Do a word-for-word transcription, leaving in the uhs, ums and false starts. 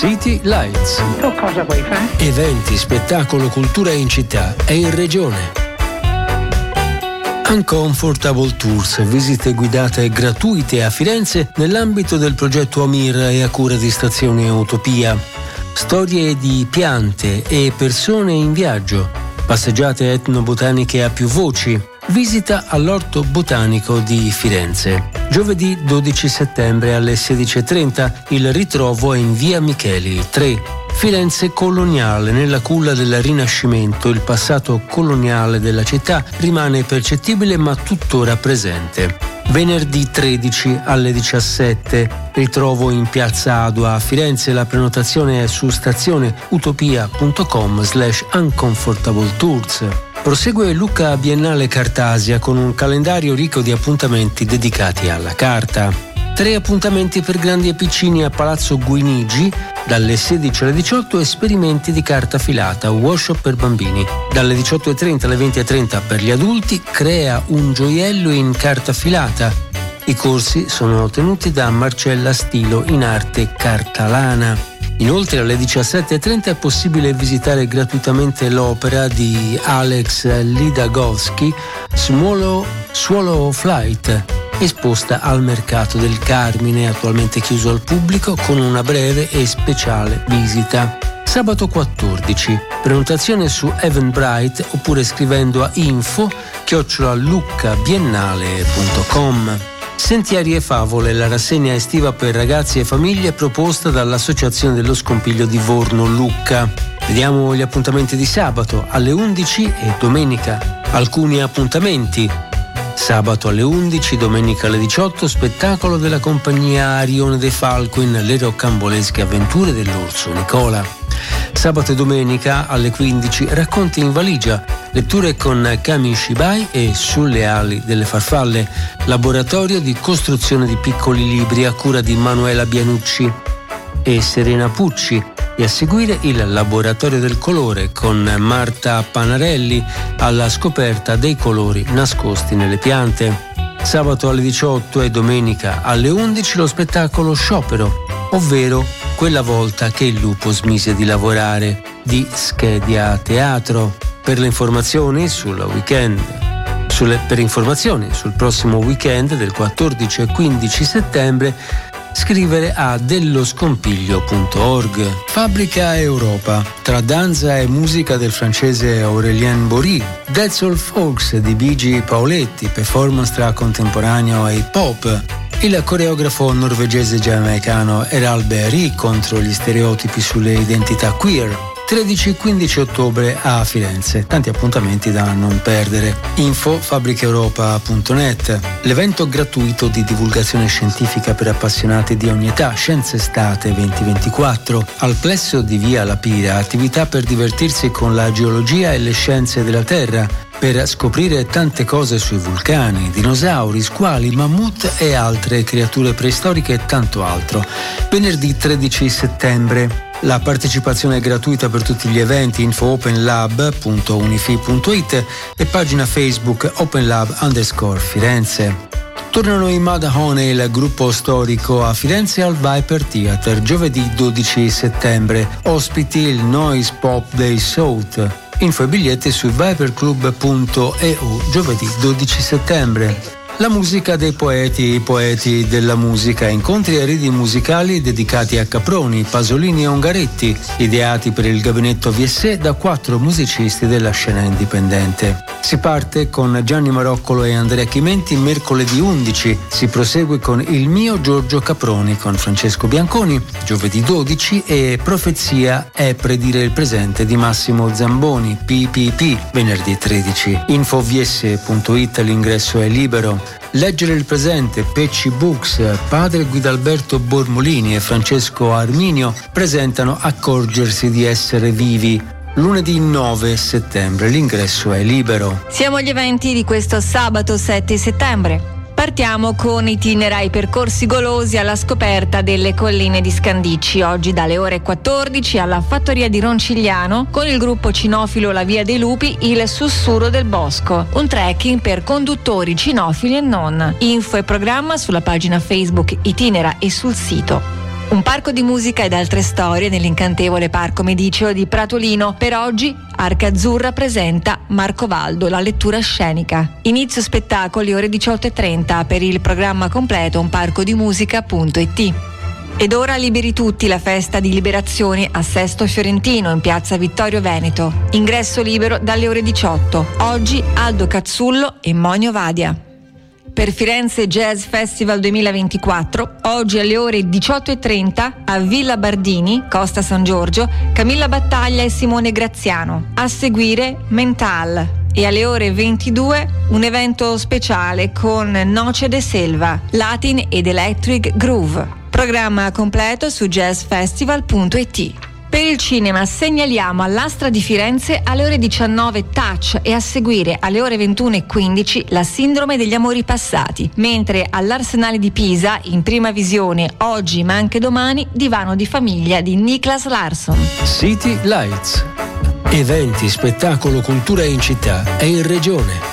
City Lights. Tu cosa vuoi fare? Eventi, spettacolo, cultura in città e in regione. Uncomfortable Tours, visite guidate gratuite a Firenze nell'ambito del progetto Amir e a cura di Stazione Utopia. Storie di piante e persone in viaggio, passeggiate etnobotaniche a più voci, visita all'Orto Botanico di Firenze. Giovedì dodici settembre alle sedici e trenta il ritrovo è in via Micheli tre. Firenze coloniale, nella culla del Rinascimento, il passato coloniale della città rimane percettibile ma tuttora presente. Venerdì tredici alle diciassette, ritrovo in Piazza Adua a Firenze, la prenotazione è su stazioneutopia.com slash uncomfortable tours. Prosegue Lucca Biennale Cartasia con un calendario ricco di appuntamenti dedicati alla carta. Tre appuntamenti per grandi e piccini a Palazzo Guinigi, dalle sedici alle diciotto esperimenti di carta filata, workshop per bambini. Dalle diciotto e trenta alle venti e trenta per gli adulti, crea un gioiello in carta filata. I corsi sono tenuti da Marcella Stilo in arte cartalana. Inoltre alle diciassette e trenta è possibile visitare gratuitamente l'opera di Alex Lidagowski, Swallow, Swallow Flight, esposta al Mercato del Carmine, attualmente chiuso al pubblico con una breve e speciale visita. Sabato quattordici, prenotazione su Eventbrite oppure scrivendo a info chiocciola luccabiennale punto com. Sentieri e favole, la rassegna estiva per ragazzi e famiglie proposta dall'Associazione dello Scompiglio di Vorno Lucca. Vediamo gli appuntamenti di sabato alle undici e domenica. Alcuni appuntamenti. Sabato alle undici, domenica alle diciotto, spettacolo della compagnia Arione De Falco in Le rocambolesche avventure dell'orso Nicola. Sabato e domenica alle quindici, racconti in valigia, letture con Kami Shibai e Sulle ali delle farfalle, laboratorio di costruzione di piccoli libri a cura di Manuela Bianucci e Serena Pucci, e a seguire il laboratorio del colore con Marta Panarelli alla scoperta dei colori nascosti nelle piante. Sabato alle diciotto e domenica alle undici lo spettacolo Sciopero, ovvero Quella volta che il lupo smise di lavorare, di Schedia Teatro. Per le informazioni sul weekend sulle, per informazioni sul prossimo weekend del quattordici e quindici settembre scrivere a delloscompiglio punto org. Fabbrica Europa, tra danza e musica del francese Aurélien Bory, Dead Soul Folks di Bigi Paoletti, performance tra contemporaneo e hip hop, il coreografo norvegese giamaicano Errol Berry contro gli stereotipi sulle identità queer. tredici e quindici ottobre a Firenze. Tanti appuntamenti da non perdere. Info fabbricaeuropa punto net. L'evento gratuito di divulgazione scientifica per appassionati di ogni età, Scienze Estate duemilaventiquattro. Al plesso di Via La Pira, attività per divertirsi con la geologia e le scienze della Terra, per scoprire tante cose sui vulcani, dinosauri, squali, mammut e altre creature preistoriche e tanto altro. Venerdì tredici settembre. La partecipazione è gratuita per tutti gli eventi. Info openlab punto unifi punto it e pagina Facebook openlab underscore Firenze. Tornano i Madahone, il gruppo storico a Firenze al Viper Theatre, giovedì dodici settembre. Ospiti il Noise Pop Day South. Info e biglietti su viperclub punto e u, giovedì dodici settembre. La musica dei poeti, i poeti della musica, incontri e ridi musicali dedicati a Caproni, Pasolini e Ungaretti, ideati per il gabinetto V S E da quattro musicisti della scena indipendente. Si parte con Gianni Maroccolo e Andrea Chimenti mercoledì undici, si prosegue con Il mio Giorgio Caproni con Francesco Bianconi, giovedì dodici, e Profezia è predire il presente di Massimo Zamboni, P P P, venerdì tredici. Info v s e punto it, l'ingresso è libero. Leggere il presente, Pecci Books, padre Guidalberto Bormolini e Francesco Arminio presentano Accorgersi di essere vivi. Lunedì nove settembre, l'ingresso è libero. Siamo agli eventi di questo sabato sette settembre. Partiamo con Itinera, i percorsi golosi alla scoperta delle colline di Scandicci, oggi dalle ore quattordici alla fattoria di Roncigliano con il gruppo cinofilo La Via dei Lupi, il sussurro del bosco, un trekking per conduttori cinofili e non. Info e programma sulla pagina Facebook Itinera e sul sito. Un parco di musica ed altre storie nell'incantevole Parco Mediceo di Pratolino. Per oggi Arca Azzurra presenta Marco Valdo, la lettura scenica. Inizio spettacoli ore diciotto e trenta. Per il programma completo un parco di musica punto it. Ed ora Liberi Tutti, la festa di liberazione a Sesto Fiorentino in piazza Vittorio Veneto. Ingresso libero dalle ore diciotto. Oggi Aldo Cazzullo e Monio Vadia. Per Firenze Jazz Festival duemilaventiquattro, oggi alle ore diciotto e trenta a Villa Bardini, Costa San Giorgio, Camilla Battaglia e Simone Graziano. A seguire Mental. E alle ore ventidue un evento speciale con Noce de Selva, Latin ed Electric Groove. Programma completo su jazz festival punto it. Per il cinema segnaliamo all'Astra di Firenze alle ore diciannove Touch e a seguire alle ore ventuno e quindici La Sindrome degli amori passati, mentre all'Arsenale di Pisa in prima visione oggi ma anche domani Divano di famiglia di Niklas Larsson. City Lights. Eventi, spettacolo, cultura in città e in regione.